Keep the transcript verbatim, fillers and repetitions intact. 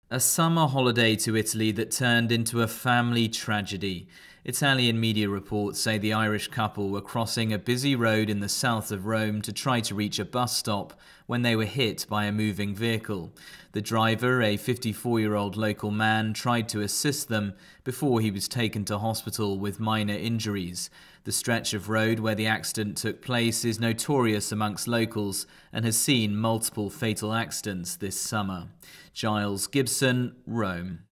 A summer holiday to Italy that turned into a family tragedy. Italian media reports say the Irish couple were crossing a busy road in the south of Rome to try to reach a bus stop when they were hit by a moving vehicle. The driver, a fifty-four-year-old local man, tried to assist them before he was taken to hospital with minor injuries. The stretch of road where the accident took place is notorious amongst locals and has seen multiple fatal accidents this summer. Giles Gibson, Rome.